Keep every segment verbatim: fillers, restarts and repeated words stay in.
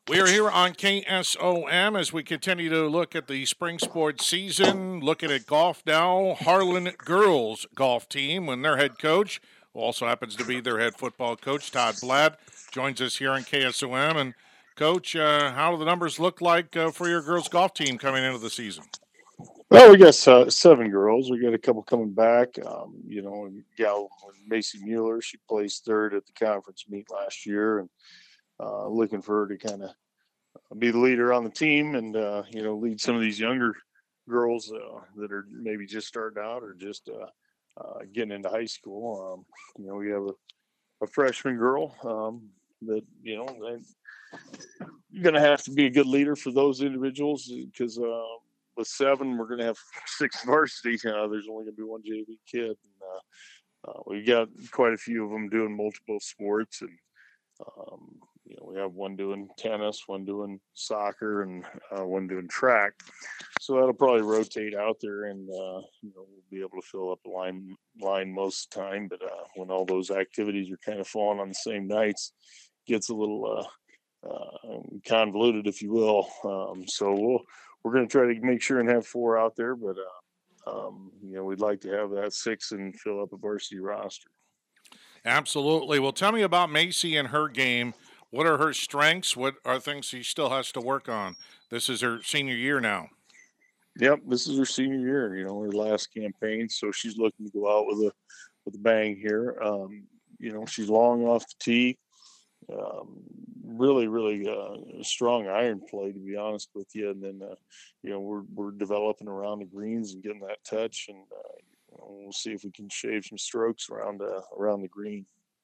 We are here on K S O M as we continue to look at the spring sports season, looking at golf now. Harlan girls golf team, and their head coach, who also happens to be their head football coach, Todd Blatt, joins us here on K S O M. And, Coach, uh, how do the numbers look like uh, for your girls golf team coming into the season? Well, we got uh, seven girls. We got a couple coming back. Um, you know, a gal, Macy Mueller, she placed third at the conference meet last year, and uh, looking for her to kind of be the leader on the team and uh, you know lead some of these younger girls uh, that are maybe just starting out or just uh, uh, getting into high school. Um, you know, we have a, a freshman girl um, that you know they, you're going to have to be a good leader for those individuals because uh, with seven, we're going to have six varsity. Uh, there's only going to be one J V kid. And, uh, uh, we've got quite a few of them doing multiple sports, and um, you know, we have one doing tennis, one doing soccer, and uh, one doing track. So that'll probably rotate out there, and uh, you know, we'll be able to fill up the line line most of the time. But uh, when all those activities are kind of falling on the same nights, gets a little uh, uh, convoluted, if you will. Um, so we'll we're going to try to make sure and have four out there, but uh, um, you know, we'd like to have that six and fill up a varsity roster. Absolutely. Well, tell me about Macy and her game. What are her strengths? What are things she still has to work on? This is her senior year now. Yep, this is her senior year. You know, her last campaign, so she's looking to go out with a with a bang here. Um, you know, she's long off the tee. Um, really, really uh, strong iron play, to be honest with you. And then, uh, you know, we're we're developing around the greens and getting that touch, and uh, you know, we'll see if we can shave some strokes around uh, around the green.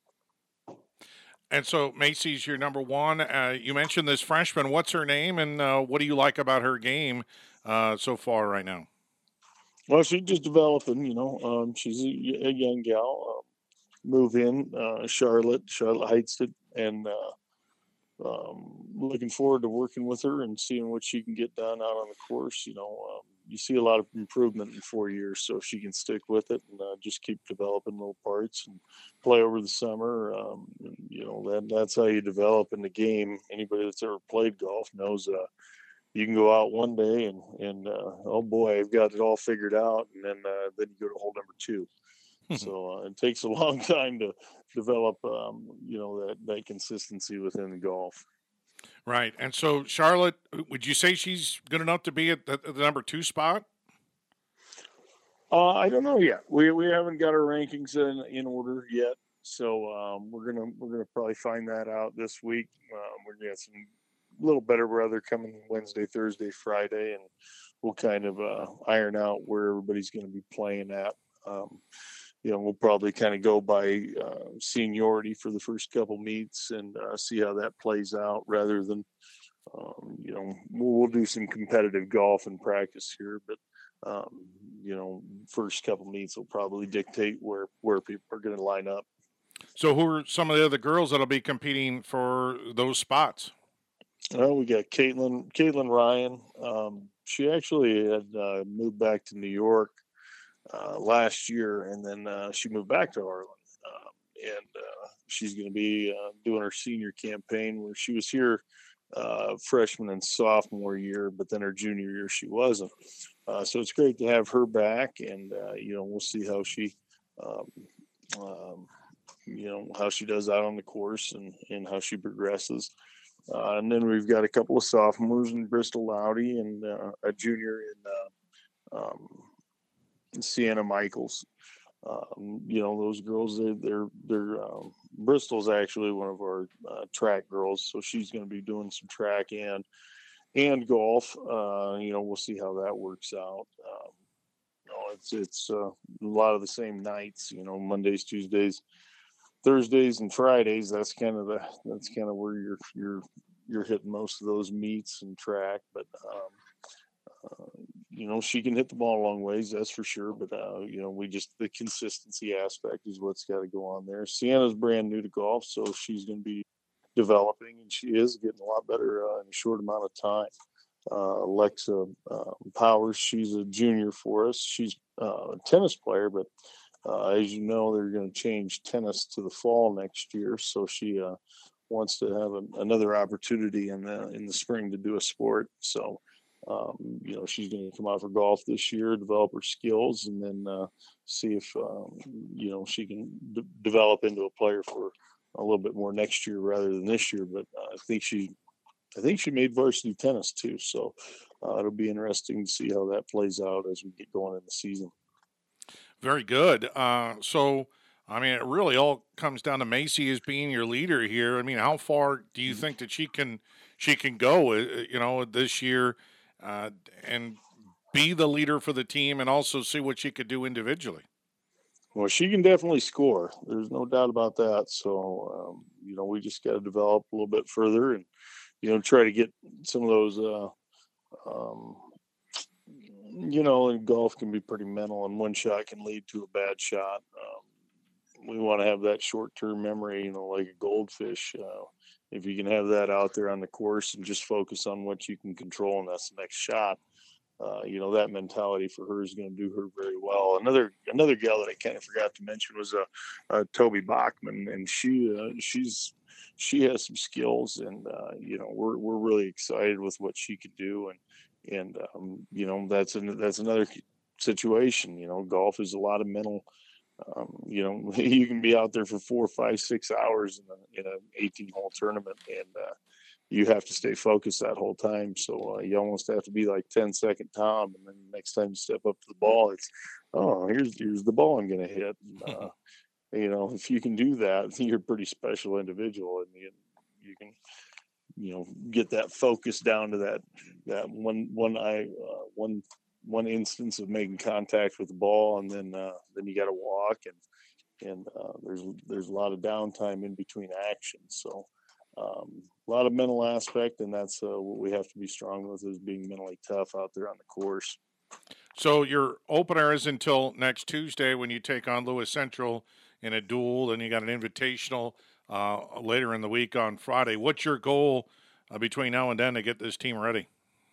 And so Macy's your number one. Uh, you mentioned this freshman. What's her name, and uh, what do you like about her game uh, so far right now? Well, she's just developing. You know, um, she's a, a young gal. Um, move in, uh, Charlotte, Charlotte Heights, and uh, um, looking forward to working with her and seeing what she can get done out on the course. You know, um, you see a lot of improvement in four years, so if she can stick with it and uh, just keep developing little parts and play over the summer, um, you know, that that's how you develop in the game. Anybody that's ever played golf knows uh, you can go out one day and and uh, oh boy, I've got it all figured out, and then uh, then you go to hole number two. So uh, it takes a long time to develop, um, you know, that that consistency within the golf. Right. And so Charlotte, would you say she's good enough to be at the, the number two spot? Uh, I don't know yet. We we haven't got our rankings in in order yet, so um, we're gonna we're gonna probably find that out this week. Um, we're gonna get some little better weather coming Wednesday, Thursday, Friday, and we'll kind of uh, iron out where everybody's going to be playing at. Um, you know, we'll probably kind of go by uh, seniority for the first couple meets and uh, see how that plays out rather than, um, you know, we'll, we'll do some competitive golf and practice here, but, um, you know, first couple meets will probably dictate where, where people are going to line up. So who are some of the other girls that'll be competing for those spots? Well, we got Caitlin, Caitlin Ryan. Um, she actually had uh, moved back to New York uh, last year, and then uh, she moved back to Harlan. Um, and uh, she's going to be uh, doing her senior campaign where she was here uh, freshman and sophomore year, but then her junior year she wasn't. Uh, so it's great to have her back, and uh, you know we'll see how she, um, um, you know how she does out on the course and and how she progresses. Uh, and then we've got a couple of sophomores in Bristol Loudy and uh, a junior in uh, um, Sienna Michaels. Um, you know, those girls, they, they're, they're, um, Bristol's actually one of our uh, track girls. So she's going to be doing some track and, and golf. Uh, you know, we'll see how that works out. Um, you know, it's, it's uh, a lot of the same nights, you know, Mondays, Tuesdays, Thursdays and Fridays. That's kind of the, that's kind of where you're, you're, you're hitting most of those meets and track. But, um, uh, you know, she can hit the ball a long ways, that's for sure. But uh, you know, we just the consistency aspect is what's got to go on there. Sienna's brand new to golf, so she's going to be developing, and she is getting a lot better uh, in a short amount of time. Uh, Alexa uh, Powers, she's a junior for us. She's uh, a tennis player, but uh, as you know, they're going to change tennis to the fall next year, so she uh, wants to have a, another opportunity in the in the spring to do a sport. So, um, you know, she's going to come out for golf this year, develop her skills, and then uh, see if um, you know she can d- develop into a player for a little bit more next year rather than this year. But uh, I think she, I think she made varsity tennis too. So uh, it'll be interesting to see how that plays out as we get going in the season. Very good. Uh, so, I mean, it really all comes down to Macy as being your leader here. I mean, how far do you think that she can she can go? uh, You know, this year, uh, and be the leader for the team, and also see what she could do individually. Well, she can definitely score. There's no doubt about that. So, um, you know, we just got to develop a little bit further and, you know, try to get some of those, uh, um, you know, and golf can be pretty mental, and one shot can lead to a bad shot. Um, we want to have that short-term memory, you know, like a goldfish. Uh, if you can have that out there on the course and just focus on what you can control, and that's the next shot. Uh, you know, that mentality for her is going to do her very well. Another another gal that I kind of forgot to mention was uh, uh, Toby Bachman, and she uh, she's she has some skills, and uh, you know we're we're really excited with what she could do, and and um, you know that's an, that's another situation. You know, golf is a lot of mental. Um, you know, you can be out there for four, five, six hours in a in an eighteen hole tournament, and uh, you have to stay focused that whole time. So uh, you almost have to be like ten second Tom, and then next time you step up to the ball, it's oh here's here's the ball I'm going to hit. And, uh, you know, if you can do that, you're a pretty special individual, and you, you can you know get that focus down to that that one one eye uh, one one instance of making contact with the ball, and then uh, then you got to walk, and and uh, there's there's a lot of downtime in between actions. So um, a lot of mental aspect, and that's uh, what we have to be strong with, is being mentally tough out there on the course. So your opener is until next Tuesday when you take on Lewis Central in a duel. Then you got an invitational uh, later in the week on Friday. What's your goal uh, between now and then to get this team ready?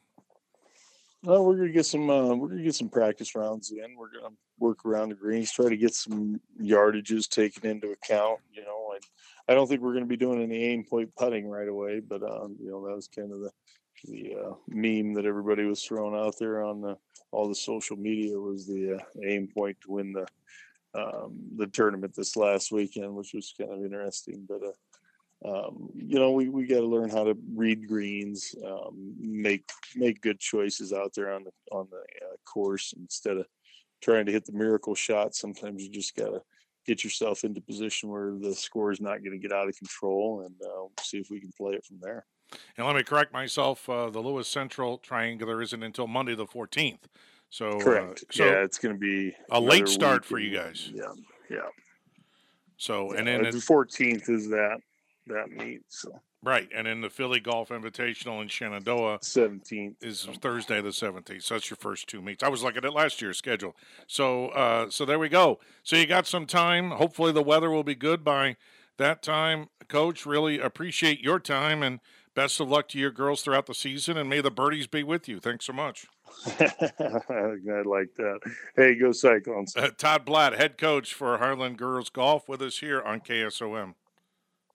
Well, we're gonna get some. Uh, we're gonna get some practice rounds in. We're gonna work around the greens, try to get some yardages taken into account. You know, I, I don't think we're gonna be doing any aim point putting right away, but um, you know, that was kind of the the uh, meme that everybody was throwing out there on the all the social media, was the uh, aim point to win the um, the tournament this last weekend, which was kind of interesting. But uh, um, you know, we, we got to learn how to read greens, um, make make good choices out there on the on the uh, course, instead of trying to hit the miracle shot. Sometimes you just got to get yourself into position where the score is not going to get out of control, and uh, see if we can play it from there. And let me correct myself: uh, the Lewis Central Triangular isn't until Monday the fourteenth. So, Correct. uh, so yeah, it's going to be a late start for you guys. Yeah, yeah. So, yeah. and then the fourteenth is that that meet. So right, and then the Philly Golf Invitational in Shenandoah seventeenth is Thursday the seventeenth. So that's your first two meets. I was looking at last year's schedule. So, uh, so there we go. So you got some time. Hopefully the weather will be good by that time. Coach, really appreciate your time, and best of luck to your girls throughout the season, and may the birdies be with you. Thanks so much. I like that. Hey, go Cyclones. Uh, Todd Blatt, head coach for Harlan Girls Golf, with us here on K S O M.